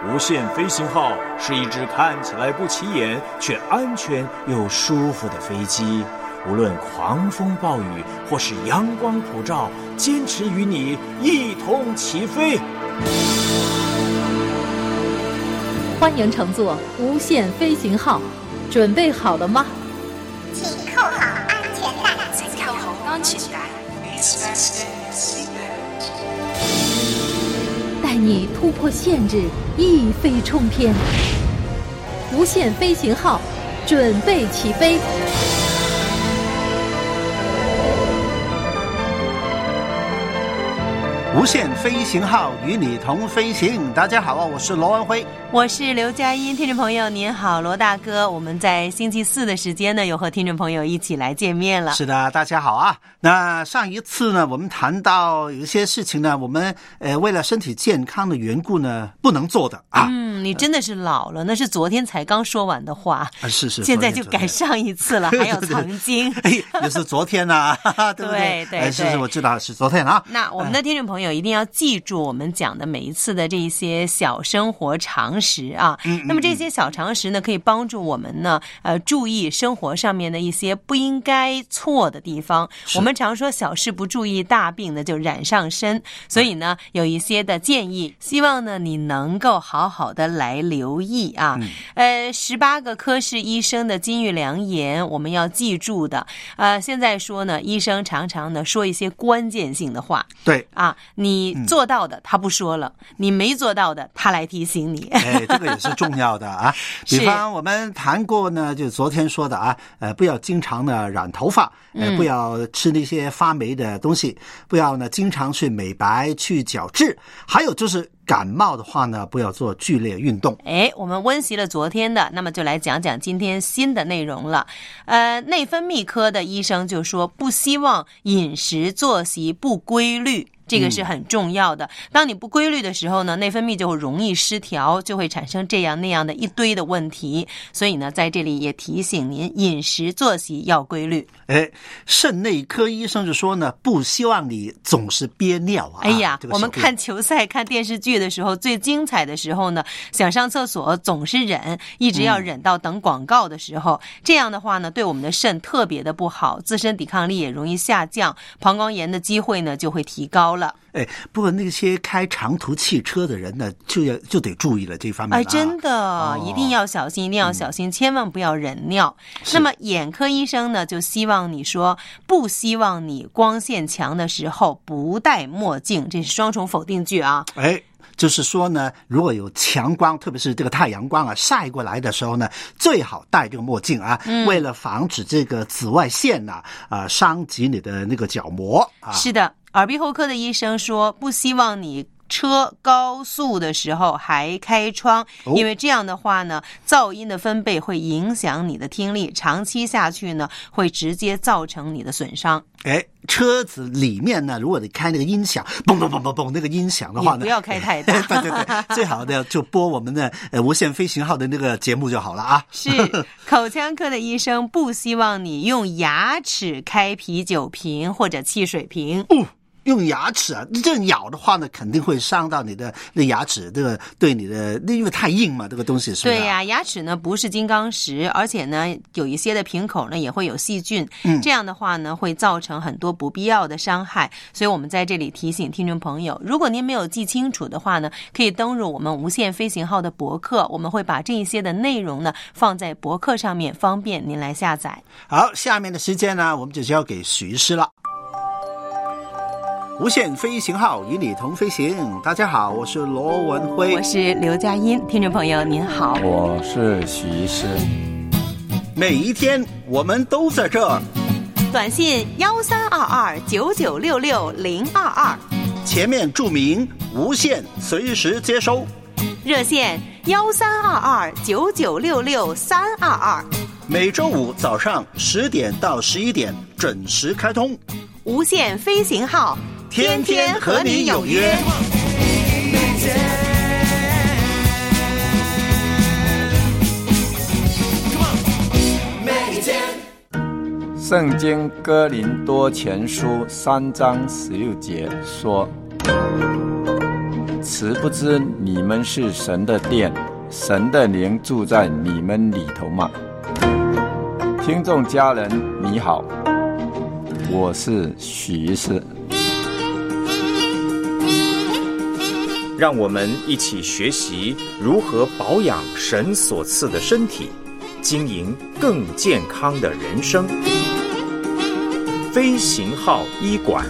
无限飞行号是一只看起来不起眼却安全又舒服的飞机，无论狂风暴雨或是阳光普照，坚持与你一同起飞。 欢迎乘坐无限飞行号，准备好了吗？ 请扣好安全带。 请扣好安全帶。 带你突破限制，一飞冲天。无限飞行号，准备起飞。 无限飞行号与你同飞行。大家好啊，我是罗文辉， 我是刘佳音。听众朋友您好，罗大哥，我们在星期四的时间呢，又和听众朋友一起来见面了。 是的，大家好啊。那上一次呢，我们谈到有一些事情呢，我们为了身体健康的缘故呢，不能做的啊。 你真的是老了，那是昨天才刚说完的话。 是， 现在就改上一次了，还有曾经。 也是昨天啊，对不对？ 对， 是，我知道是昨天啊。 那我们的听众朋友一定要记住我们讲的每一次的这一些小生活常识啊。那么这些小常识呢，可以帮助我们呢，注意生活上面的一些不应该错的地方。我们常说小事不注意，大病呢就染上身。所以呢，有一些的建议，希望呢你能够好好的来留意啊。18个科室医生的金玉良言，我们要记住的。现在说呢，医生常常呢说一些关键性的话。 对啊， 你做到的他不说了，你没做到的他来提醒你。 这个也是重要的啊。比方我们谈过呢，就昨天说的啊，不要经常的染头发，不要吃那些发霉的东西，不要呢经常去美白去角质，还有就是感冒的话呢，不要做剧烈运动。 我们温习了昨天的，那么就来讲讲今天新的内容了。内分泌科的医生就说，不希望饮食作息不规律。这个是很重要的。当你不规律的时候呢，内分泌就会容易失调，就会产生这样那样的一堆的问题。所以呢，在这里也提醒您，饮食作息要规律。 肾内科医生就说呢，不希望你总是憋尿啊。 我们看球赛、看电视剧的时候，最精彩的时候呢，想上厕所总是忍，一直要忍到等广告的时候。这样的话呢，对我们的肾特别的不好，自身抵抗力也容易下降，膀胱炎的机会呢就会提高了。 不过那些开长途汽车的人呢，就得注意了这方面。 真的，一定要小心，一定要小心，千万不要忍尿。那么眼科医生呢，就希望你说，不希望你光线强的时候不戴墨镜，这是双重否定句啊。 就是说呢，如果有强光，特别是这个太阳光啊晒过来的时候呢，最好戴这个墨镜啊，为了防止这个紫外线伤及你的那个角膜啊。 是的，耳鼻喉科的医生说，不希望你车高速的时候还开窗，因为这样的话呢，噪音的分贝会影响你的听力，长期下去呢，会直接造成你的损伤。 车子里面呢，如果你开那个音响，嘣嘣嘣嘣嘣那个音响的话呢， 不要开太大。 对，最好的就播我们的无限飞行号的那个节目就好了啊。 是，口腔科的医生不希望你用牙齿开啤酒瓶或者汽水瓶。 用牙齿啊，这咬的话呢，肯定会伤到你的那牙齿，这个对你的，因为太硬嘛，这个东西是不是？ 对呀，牙齿呢不是金刚石，而且呢有一些的瓶口呢也会有细菌，这样的话呢会造成很多不必要的伤害。所以我们在这里提醒听众朋友，如果您没有记清楚的话呢，可以登入我们无限飞行号的博客，我们会把这一些的内容呢放在博客上面，方便您来下载。 好，下面的时间呢，我们就交给许医师了。无限飞行号与你同飞行。大家好，我是罗文辉， 我是刘佳音。听众朋友您好， 我是许医师。 每一天我们都在这儿。 短信132299660022， 前面注明无限，随时接收。 热线132299666322， 每周五早上10点到11点准时开通。 无限飞行号，天天和你有约。 圣经哥林多前书3章16节说， 实不知你们是神的殿，神的灵住在你们里头吗？听众家人你好，我是许医师。 让我们一起学习如何保养神所赐的身体，经营更健康的人生。飞行号医馆。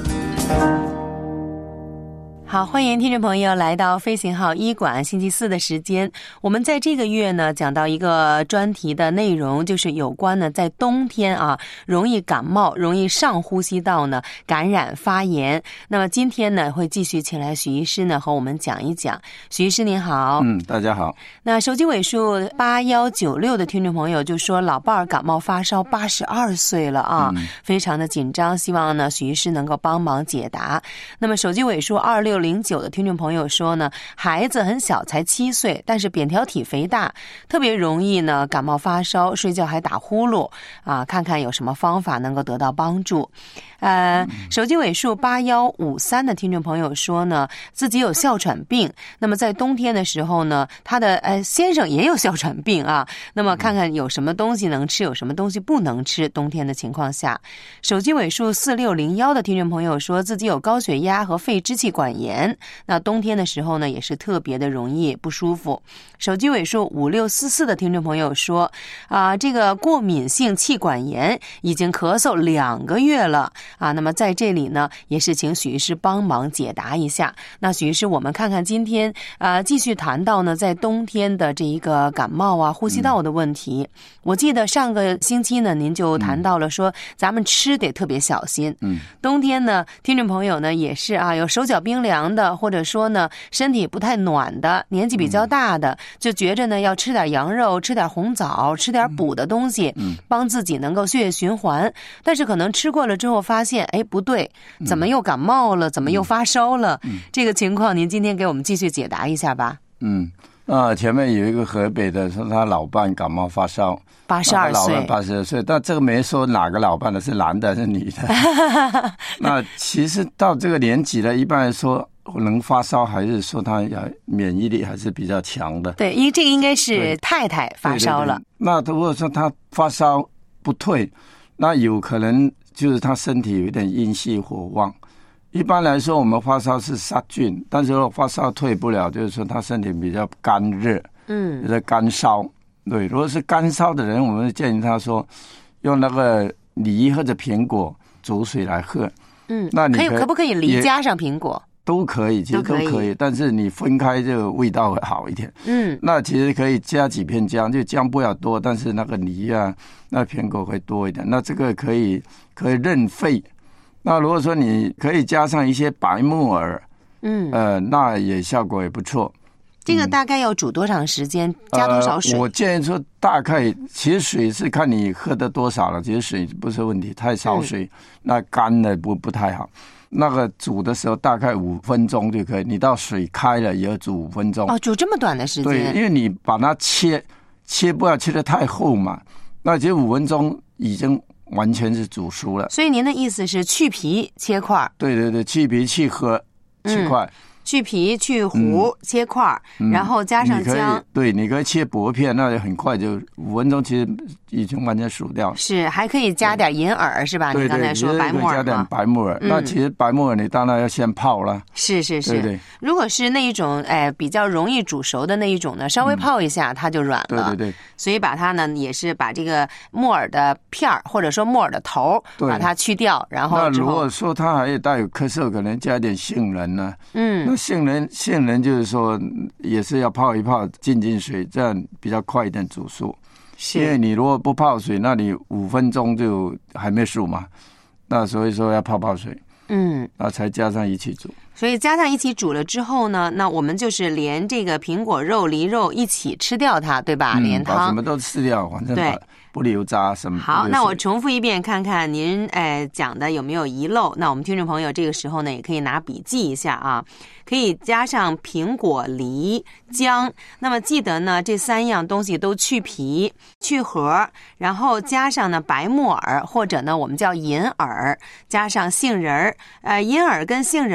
好，欢迎听众朋友来到飞行号医馆星期四的时间。我们在这个月呢讲到一个专题的内容，就是有关呢在冬天啊容易感冒、容易上呼吸道呢感染发炎。那么今天呢会继续请来许医师呢和我们讲一讲。许医师您好。 大家好。 那手机尾数8196的听众朋友就说老伴儿感冒发烧，82岁了啊，非常的紧张，希望呢许医师能够帮忙解答。那么手机尾数2609的听众朋友说呢，孩子很小，才7岁，但是扁桃体肥大，特别容易呢感冒发烧，睡觉还打呼噜啊，看看有什么方法能够得到帮助。手机尾数8153的听众朋友说呢，自己有哮喘病，那么在冬天的时候呢，他的先生也有哮喘病啊，那么看看有什么东西能吃，有什么东西不能吃，冬天的情况下。手机尾数4601的听众朋友说自己有高血压和肺支气管炎，那冬天的时候呢也是特别的容易不舒服。手机尾数5644的听众朋友说这个过敏性气管炎已经咳嗽2个月了啊，那么在这里呢也是请许医师帮忙解答一下。那许医师，我们看看今天继续谈到呢在冬天的这一个感冒啊呼吸道的问题。我记得上个星期呢您就谈到了说咱们吃得特别小心。冬天呢听众朋友呢也是有手脚冰凉的，或者说呢身体不太暖的，年纪比较大的，就觉着呢要吃点羊肉，吃点红枣，吃点补的东西，帮自己能够血液循环。但是可能吃过了之后发现不对，怎么又感冒了，怎么又发烧了，这个情况您今天给我们继续解答一下吧。 前面有一个河北的说他老伴感冒发烧 ，82岁 ，82岁，但这个没说哪个老伴的，是男的还是女的。那其实到这个年纪了，一般来说能发烧还是说他免疫力还是比较强的。 对，因为这个应该是太太发烧了。 对。那如果说他发烧不退，那有可能就是他身体有一点阴气火旺。一般来说我们发烧是杀菌，但是如果发烧退不了，就是说他身体比较干热，就是干烧。对，如果是干烧的人，我们建议他说用那个梨或者苹果煮水来喝。那你可不可以梨加上苹果？ 都可以，其实都可以，但是你分开这个味道会好一点。那其实可以加几片姜，就姜不要多，但是那个梨那苹果会多一点。那这个可以润肺。那如果说你可以加上一些白木耳，那也效果也不错。 这个大概要煮多长时间？加多少水？ 我建议说大概，其实水是看你喝的多少了，其实水不是问题，太少水，那干的不太好。那个煮的时候大概5分钟就可以，你到水开了也要煮5分钟。 煮这么短的时间？ 对，因为你把它切不要切得太厚嘛，那其实5分钟已经完全是煮熟了。 所以您的意思是去皮切块？ 对，去皮去核切块。 去皮去核切块，然后加上姜。 你可以切薄片，那就很快就5分钟，其实已经完全熟掉。 是，还可以加点银耳是吧？ 对， 你刚才说白木耳， 加点白木耳。那其实白木耳你当然要先泡了。 是， 对。 如果是那一种比较容易煮熟的那一种呢，稍微泡一下它就软了。 对。 所以把它呢也是把这个木耳的片儿或者说木耳的头把它去掉，然后那如果说它还带有咳嗽，可能加点杏仁呢。那杏仁就是说也是要泡一泡进水，这样比较快一点煮熟。因为你如果不泡水，那你5分钟就还没熟嘛，那所以说要泡水，那才加上一起煮。 所以加上一起煮了之后呢，那我们就是连这个苹果肉、梨肉一起吃掉它，对吧？连汤把什么都吃掉，反正不留渣什么。 好，那我重复一遍，看看您讲的有没有遗漏。那我们听众朋友这个时候呢，也可以拿笔记一下啊。可以加上苹果、梨、姜，那么记得呢这3样东西都去皮去核，然后加上呢白木耳或者呢我们叫银耳，加上杏仁银耳跟杏仁呢都要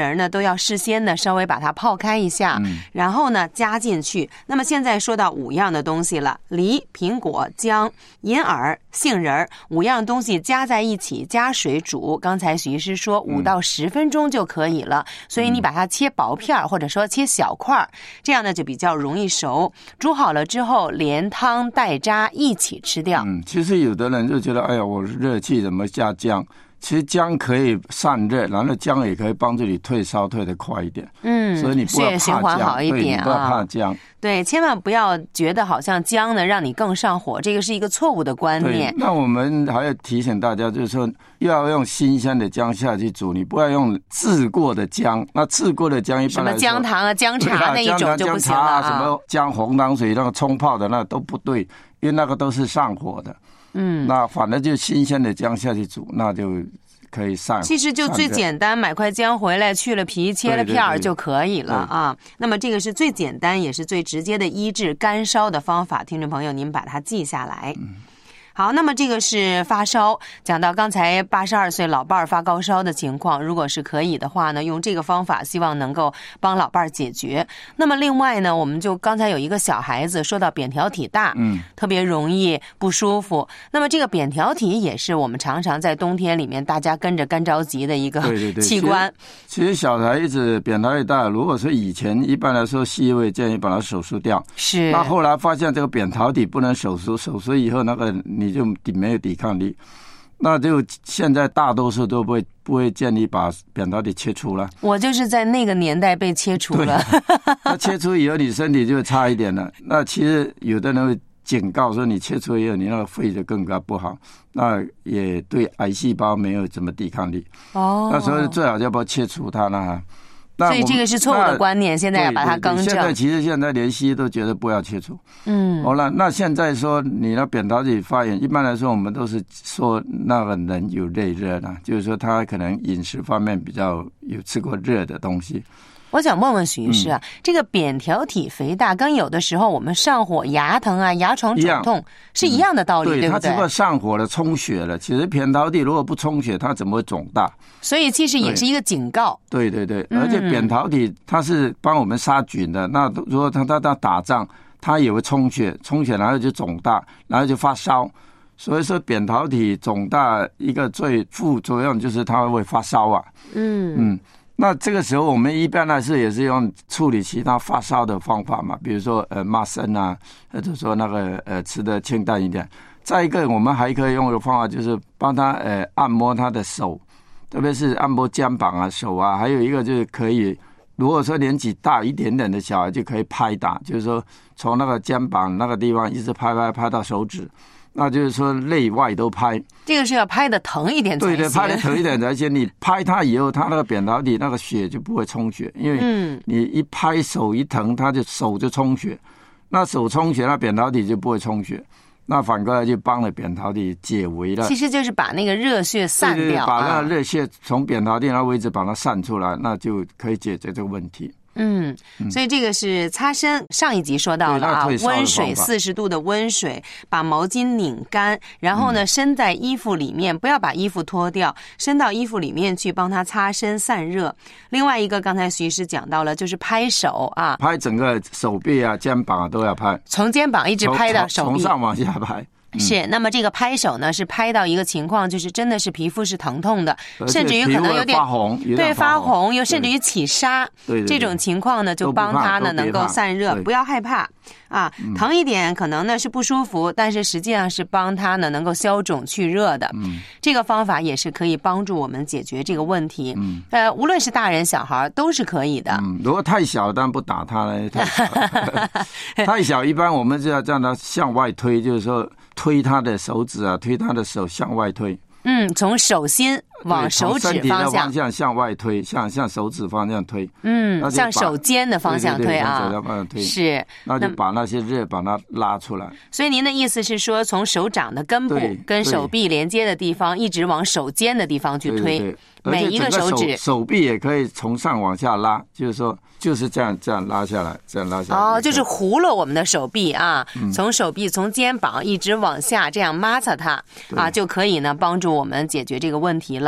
要事先呢稍微把它泡开一下，然后呢加进去。那么现在说到5样的东西了，梨、苹果、姜、银耳、杏仁，5样东西加在一起，加水煮。刚才许医师说5到10分钟就可以了，所以你把它切薄片或者说切小块，这样呢就比较容易熟。煮好了之后连汤带渣一起吃掉。 其实有的人就觉得哎呀我热气怎么加姜，其实姜可以散热，然后姜也可以帮助你退烧退得快一点。所以你不要怕姜， 血循环好一点， 你不要怕姜。 对，千万不要觉得好像姜呢让你更上火，这个是一个错误的观念。 那我们还要提醒大家，就是说要用新鲜的姜下去煮，你不要用制过的姜。那制过的姜一般来说， 什么姜糖啊、姜茶那一种就不行了啊。 什么姜红糖水那个冲泡的那都不对，因为那个都是上火的。那反正就新鲜的姜下去煮，那就可以散。 其实就最简单，买块姜回来去了皮切了片儿就可以了啊。那么这个是最简单也是最直接的医治干烧的方法，听众朋友您把它记下来。好，那么这个是发烧，讲到刚才82岁老伴儿发高烧的情况，如果是可以的话呢，用这个方法希望能够帮老伴儿解决。那么另外呢，我们就刚才有一个小孩子说到扁桃体大，特别容易不舒服。那么这个扁桃体也是我们常常在冬天里面大家跟着干着急的一个器官。 其实小孩子扁桃体大，如果是以前一般来说西医会建议把它手术掉， 是。 那后来发现这个扁桃体不能手术，手术以后那个你就没有抵抗力，那就现在大多数都不会建议把扁桃体切除了。 我就是在那个年代被切除了。 那切除以后你身体就差一点了。那其实有的人会警告说，你切除以后你那个肺就更加不好，那也对癌细胞没有什么抵抗力。那所以最好就不要切除它了。 所以这个是错误的观念，现在要把它更正。 现在连西医都觉得不要切除。好了，那现在说你那扁桃体发炎，一般来说我们都是说那个人有内热啦，就是说他可能饮食方面比较有吃过热的东西。 我想问问许医师啊，这个扁桃体肥大跟有的时候我们上火、牙疼啊、牙床肿痛是一样的道理，对不对？ 它只不过上火了、充血了。其实扁桃体如果不充血，它怎么会肿大？ 所以其实也是一个警告。 对，而且扁桃体它是帮我们杀菌的。那如果它打仗，它也会充血，然后就肿大，然后就发烧。所以说扁桃体肿大一个最副作用就是它会发烧啊。那这个时候我们一般来说也是用处理其他发烧的方法嘛，比如说麻参啊，或者说那个吃的清淡一点。再一个我们还可以用的方法就是帮他按摩他的手，特别是按摩肩膀啊、手啊，还有一个就是可以，如果说年纪大一点点的小孩就可以拍打，就是说从那个肩膀那个地方一直拍到手指。那就是说内外都拍，这个是要拍的疼一点才行。对，拍的疼一点，而且你拍它以后，它那个扁桃体那个血就不会充血，因为你一拍手一疼，它就手就充血，那手充血，那扁桃体就不会充血，那反过来就帮了扁桃体解围了。其实就是把那个热血散掉，对，把那个热血从扁桃体那位置把它散出来，那就可以解决这个问题。所以这个是擦身，上一集说到了啊，温水40度的温水，把毛巾拧干，然后呢伸在衣服里面，不要把衣服脱掉，伸到衣服里面去帮它擦身散热。另外一个刚才徐医师讲到了，就是拍手啊，拍整个手臂啊、肩膀啊都要拍，从肩膀一直拍到手臂，从上往下拍。是，那么这个拍手呢，是拍到一个情况，就是真的是皮肤是疼痛的，甚至于可能有点发红，对，发红，又甚至于起沙，对，这种情况呢，就帮它呢能够散热，不要害怕啊，疼一点可能呢是不舒服，但是实际上是帮它呢能够消肿去热的。这个方法也是可以帮助我们解决这个问题。无论是大人小孩都是可以的。如果太小，当然不打他了。太小，一般我们就要让他向外推，就是说。推他的手指啊，推他的手向外推。从手心往手指方向，身体的方向向外推，向手指方向推。向手尖的方向推啊，对，是。那就把那些热把它拉出来。所以您的意思是说，从手掌的根部跟手臂连接的地方，一直往手尖的地方去推。对，每一个手指，手臂也可以从上往下拉，就是说。就是这样拉下来，这样拉下来。哦，就是糊了我们的手臂啊，从手臂从肩膀一直往下这样摩擦它啊，就可以呢帮助我们解决这个问题了。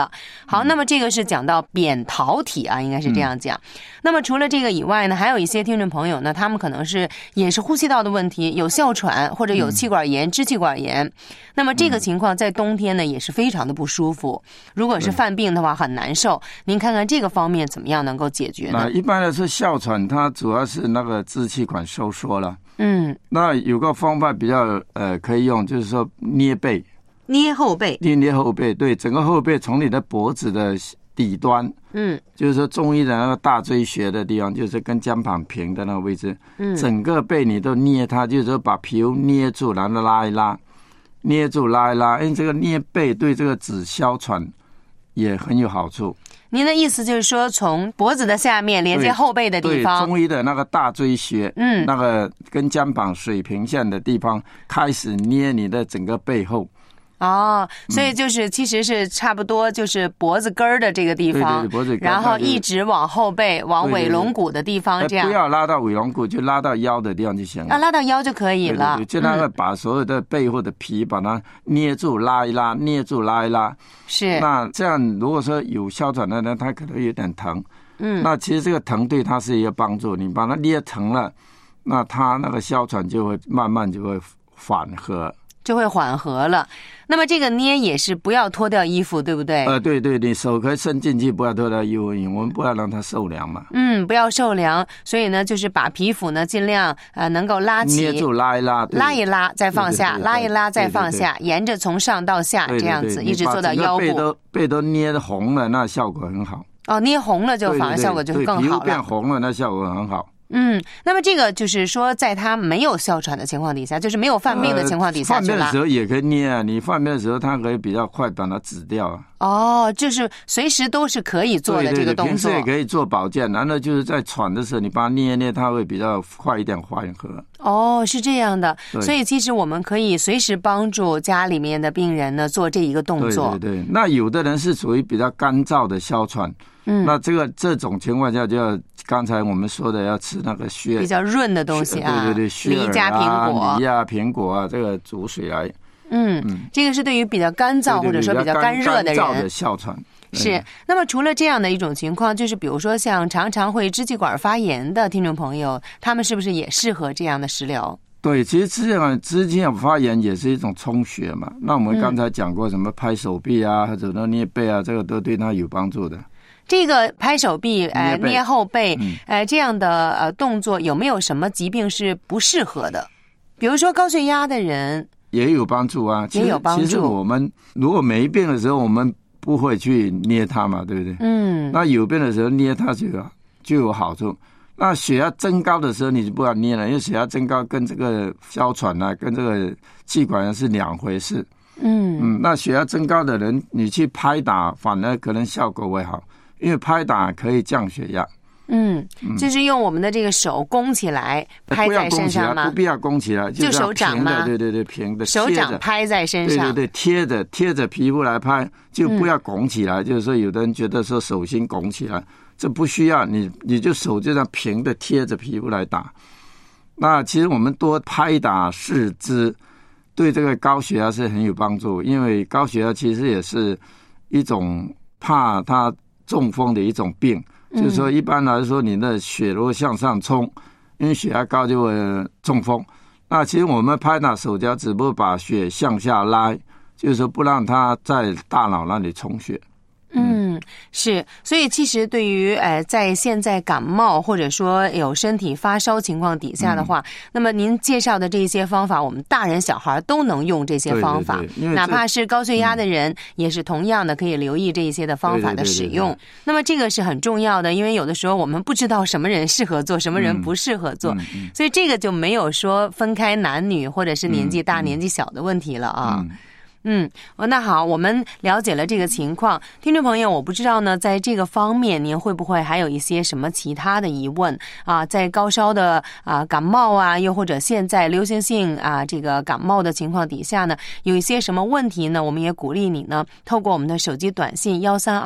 了。好，那么这个是讲到扁桃体啊，应该是这样讲。那么除了这个以外呢，还有一些听众朋友呢，他们可能也是呼吸道的问题，有哮喘或者有气管炎、支气管炎。那么这个情况在冬天呢也是非常的不舒服，如果是犯病的话很难受。您看看这个方面怎么样能够解决呢？ 那一般来说哮喘它主要是那个支气管收缩了。那有个方法比较可以用，就是说捏背。 捏后背， 捏后背，对，整个后背从你的脖子的底端，就是说中医的那个大椎穴的地方，就是跟肩膀平的那个位置，整个背你都捏它，就是说把皮肤捏住，然后拉一拉，捏住拉一拉，因为这个捏背对这个止哮喘也很有好处。 您的意思就是说，从脖子的下面连接后背的地方， 对中医的那个大椎穴，那个跟肩膀水平线的地方开始捏你的整个背后。 所以就是其实是差不多就是脖子根儿的这个地方， 对脖子根， 然后一直往后背，往尾龙骨的地方，这样不要拉到尾龙骨，就拉到腰的地方就行了。 拉到腰就可以了。 对，就那个把所有的背后的皮把它捏住拉一拉，捏住拉一拉。 是。那这样如果说有哮喘的人，他可能有点疼。那其实这个疼对他是一个帮助，你把它捏疼了，那他那个哮喘就会慢慢就会缓和。 就会缓和了。那么这个捏也是不要脱掉衣服，对不对？ 对，你手可以伸进去，不要脱掉衣服，我们不要让它受凉嘛。 不要受凉，所以呢，就是把皮肤呢尽量能够拉起， 捏住拉一拉， 拉一拉再放下，拉一拉再放下，沿着从上到下这样子一直做到腰部。 背都捏红了，那效果很好。 捏红了就反而效果就更好了。 皮肤变红了，那效果很好。 那么这个就是说，在他没有哮喘的情况底下，就是没有犯病的情况底下， 犯病的时候也可以捏啊。你犯病的时候，它可以比较快把它止掉啊。 就是随时都是可以做的这个动作。 平时也可以做保健，然后就是在喘的时候，你把它捏一捏，它会比较快一点缓和。 是这样的。所以其实我们可以随时帮助家里面的病人呢做这一个动作。 对。那有的人是属于比较干燥的哮喘。那这种情况下，就要刚才我们说的，要吃那个比较润的东西啊， 对， 梨加苹果， 梨啊苹果啊，这个煮水来。 这个是对于比较干燥或者说比较干热的人， 干燥的哮喘是。那么除了这样的一种情况，就是比如说像常常会支气管发炎的听众朋友，他们是不是也适合这样的食疗？ 对，其实支气管发炎也是一种充血嘛。那我们刚才讲过什么拍手臂啊，或者捏背啊，这个都对他有帮助的。 这个拍手臂、捏后背，这样的动作有没有什么疾病是不适合的？比如说高血压的人也有帮助啊，也有帮助。其实我们如果没病的时候，我们不会去捏它嘛，对不对？那有病的时候捏它就有好处。那血压增高的时候，你就不要捏了，因为血压增高跟这个哮喘啊，跟这个气管炎是两回事。那血压增高的人，你去拍打，反而可能效果会好。因为拍打可以降血压， 就是用我们的这个手弓起来拍在身上吗？ 不必要弓起来， 就手掌吗？ 对，平的， 手掌拍在身上， 对，贴着皮肤来拍，就不要拱起来。就是说，有的人觉得说手心拱起来，这不需要，你就手就这样平的贴着皮肤来打。那其实我们多拍打四肢，对这个高血压是很有帮助，因为高血压其实也是一种怕它中风的一种病，就是说一般来说你的血如果向上冲，因为血压高就会中风。那其实我们拍打手脚只不过把血向下拉，就是说不让它在大脑那里充血。 是，所以其实对于在现在感冒或者说有身体发烧情况底下的话，那么您介绍的这些方法，我们大人小孩都能用这些方法， 对， 哪怕是高血压的人，也是同样的可以留意这一些的方法的使用。那么这个是很重要的，因为有的时候我们不知道什么人适合做，什么人不适合做，所以这个就没有说分开男女或者是年纪大年纪小的问题了啊。那好，我们了解了这个情况。听众朋友，我不知道呢，在这个方面您会不会还有一些什么其他的疑问啊？在高烧的感冒啊，又或者现在流行性这个感冒的情况底下呢，有一些什么问题呢？我们也鼓励你呢，透过我们的手机短信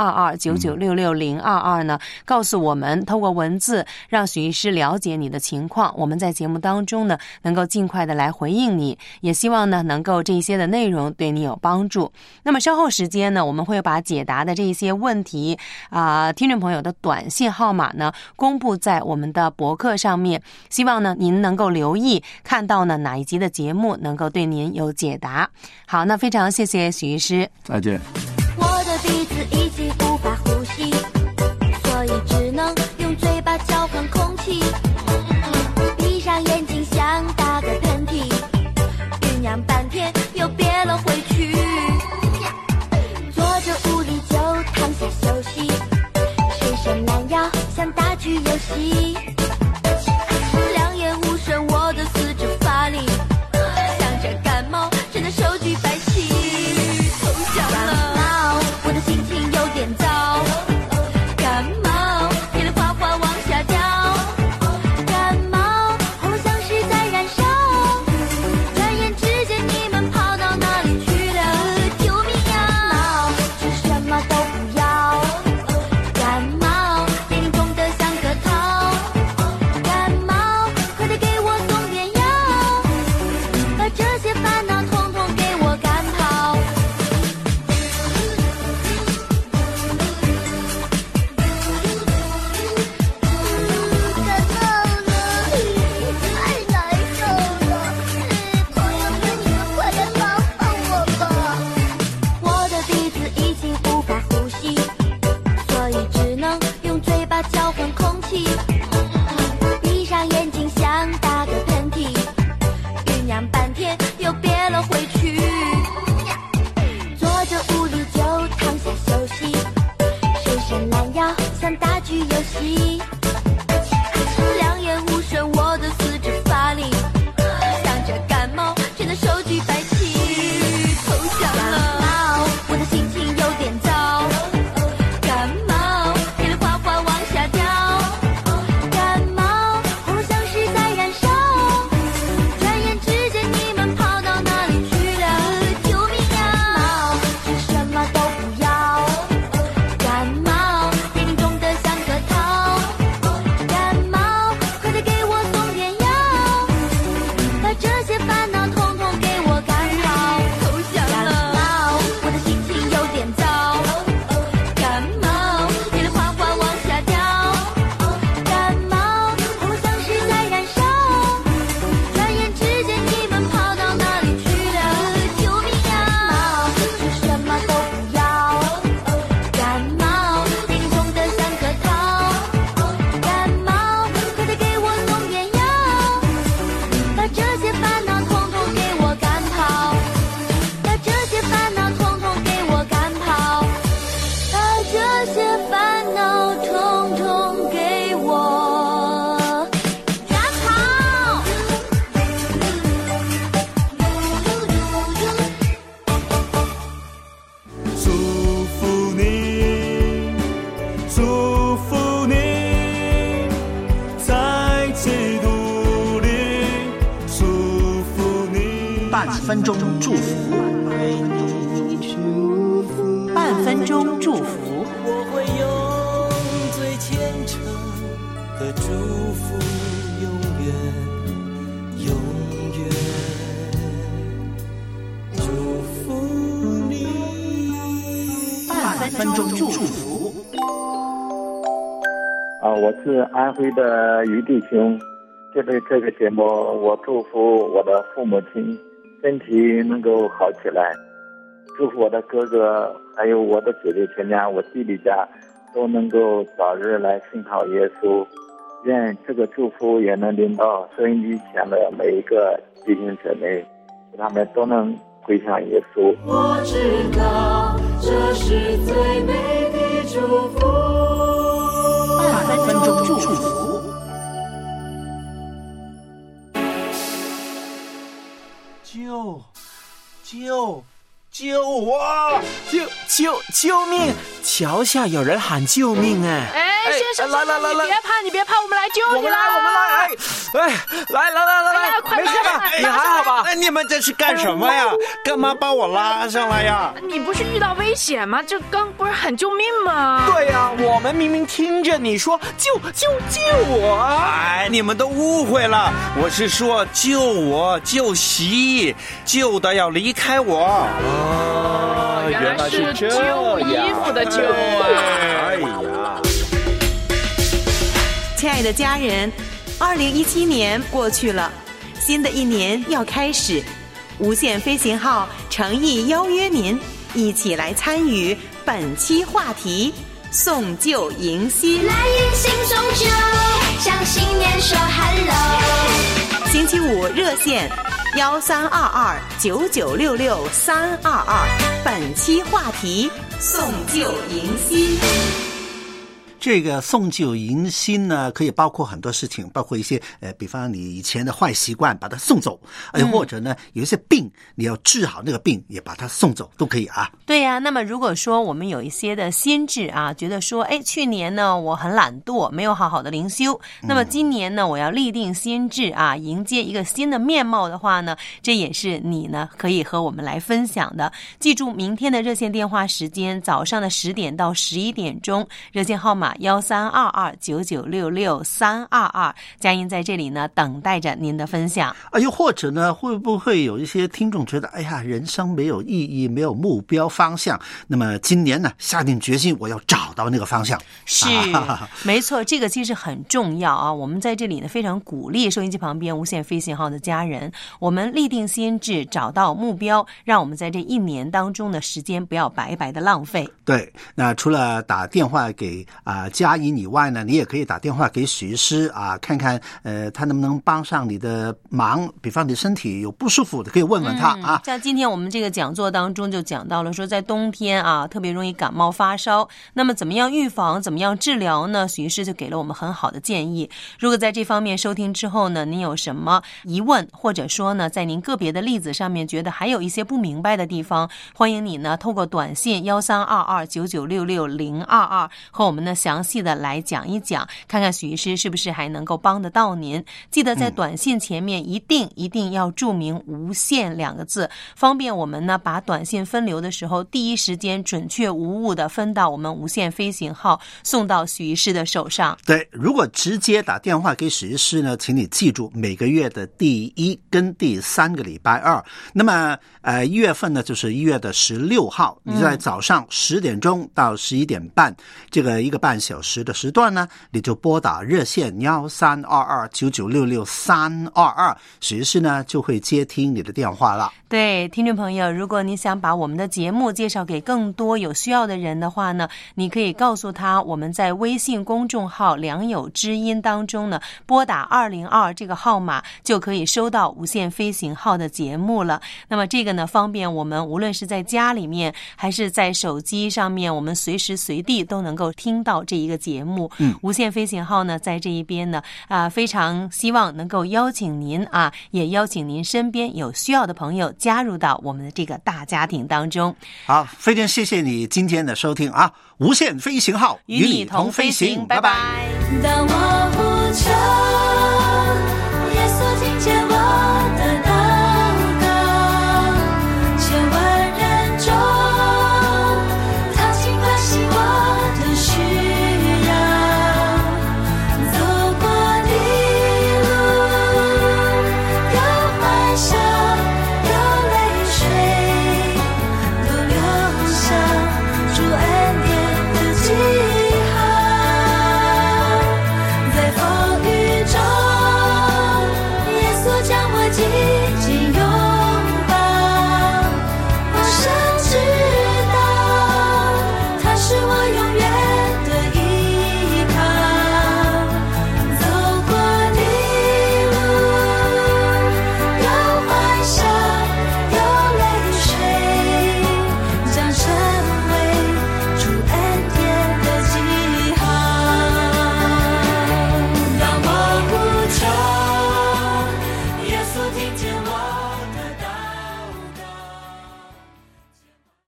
132299660022呢，告诉我们，透过文字让许医师了解你的情况。我们在节目当中呢，能够尽快的来回应你，也希望呢，能够这些的内容对你有帮助。那么稍后时间呢，我们会把解答的这些问题听众朋友的短信号码呢公布在我们的博客上面，希望呢您能够留意看到呢哪一集的节目能够对您有解答。好，那非常谢谢许医师， 再见。 我的鼻子已经无法呼吸，所以只能用嘴巴交换空气，闭上眼睛想打个喷嚏，酝酿半天又憋了回去，坐着无力就躺下休息，伸伸懒腰想打局游戏，两眼无神我的四肢发力，想着感冒真的手举白旗，投降了，我的心情有点糟，感冒眼泪哗哗往下掉，感冒喉咙像是在燃烧，转眼之间你们跑到哪里去了，救命呀，吃什么都不要，感冒眼睛肿得像个桃，感冒快点给我送点药，把这些烦恼统统给我赶跑。感冒了，太难受了，朋友们你们快来帮帮我吧。我的鼻子已经无法呼吸，所以只能用嘴巴交换空气，闭上眼睛想打个喷嚏，酝酿半天又憋了回去，坐着无力就躺下休息，伸伸懒腰想打局游戏，两眼无神我的四肢发力，想着感冒真的手举白旗，投降了，我的心情有点糟，感冒眼泪哗哗往下掉，感冒喉咙像是在燃烧，转眼之间你们跑到哪里去了，救命呀，吃什么都不要，感冒眼睛肿得像个桃，感冒快点给我送点药，把这些烦恼统统给我赶跑，投降了，我的心情有点糟，感冒眼泪哗哗往下掉，感冒喉咙像是在燃烧，转眼之间你们跑到哪里去了，救命呀，吃什么都不要，感冒眼睛肿得像个桃，感冒快点给我送点药，把这些烦恼统统给我赶跑，把这些烦恼统统给我赶跑，把这些烦恼统统给我赶跑。 祝福你，祝福你，在基督里，祝福你。 半分钟祝福， 半分钟祝福。 我会用最虔诚的祝福，永远，永远祝福你。 半分钟祝福。 我是安徽的于弟兄，就对这个节目，我祝福我的父母亲身体能够好起来，祝福我的哥哥还有我的姐姐全家，我弟弟家都能够早日来信靠耶稣。愿这个祝福也能临到收音机前的每一个弟兄姊妹，使他们都能归向耶稣。 我知道这是最美的祝福。 半分钟祝福。 救我！救命！桥下有人喊救命哎！ 哎，先生， 来， 你别怕，我们来救你啦！ 我们来！来， 快没事吧？你还好吧？你们这是干什么呀？干嘛把我拉上来呀？ 你不是遇到危险吗？这刚不是喊救命吗？ 对呀，我们明明听着你说救我！哎，你们都误会了，我是说救我，救习，救的要离开我。 哦，原来是旧衣服的旧啊！ 哎呀， 亲爱的家人，2017年过去了，新的一年要开始，无限飞行号诚意邀约您一起来参与本期话题送旧迎新。 来迎新送旧，向新年说 hello。 星期五热线132299666322，本期话题送旧迎新。 这个送旧迎新呢，可以包括很多事情，包括一些比方你以前的坏习惯把它送走，或者呢有一些病你要治好那个病也把它送走都可以啊。 对呀，那么如果说我们有一些的心智啊，觉得说去年呢我很懒惰，没有好好的灵修，那么今年呢我要立定心智啊，迎接一个新的面貌的话呢，这也是你呢可以和我们来分享的。记住明天的热线电话时间，早上的10点到11点钟，热线号码132299666322，佳音在这里呢等待着您的分享。 又或者呢，会不会有一些听众觉得，哎呀，人生没有意义，没有目标方向，那么今年呢下定决心我要找到那个方向。 是，没错，这个其实很重要啊。我们在这里呢非常鼓励收音机旁边无限飞行号的家人，我们立定心志，找到目标，让我们在这一年当中的时间不要白白的浪费。 对，那除了打电话给佳音以外呢，你也可以打电话给许医师啊，看看他能不能帮上你的忙。比方你身体有不舒服的，可以问问他啊。 像今天我们这个讲座当中就讲到了说，在冬天啊特别容易感冒发烧，那么怎么样预防，怎么样治疗呢？许医师就给了我们很好的建议。如果在这方面收听之后呢，您有什么疑问，或者说呢在您个别的例子上面觉得还有一些不明白的地方，欢迎你呢透过短信132299660022和我们呢详细的来讲一讲，看看许医师是不是还能够帮得到您。记得在短信前面一定要注明无限2个字，方便我们呢把短信分流的时候第一时间准确无误的分到我们无限飞行号，送到许医师的手上。 对，如果直接打电话给许医师呢，请你记住每个月的第1跟第3个礼拜二，那么1月份呢就是1月的16号，你在早上10点钟到11点半，这个1个半小时的时段呢，你就拨打热线132299666322，许医师呢就会接听你的电话了。 对，听众朋友，如果你想把我们的节目介绍给更多有需要的人的话呢，你可以告诉他我们在微信公众号良友知音当中呢，拨打202这个号码就可以收到无限飞行号的节目了。那么这个呢方便我们无论是在家里面还是在手机上面，我们随时随地都能够听到这一个节目。无限飞行号呢在这一边呢非常希望能够邀请您也邀请您身边有需要的朋友加入到我们的这个大家庭当中。 好，非常谢谢你今天的收听啊！无限飞行号与你同飞行，拜拜。 当我呼求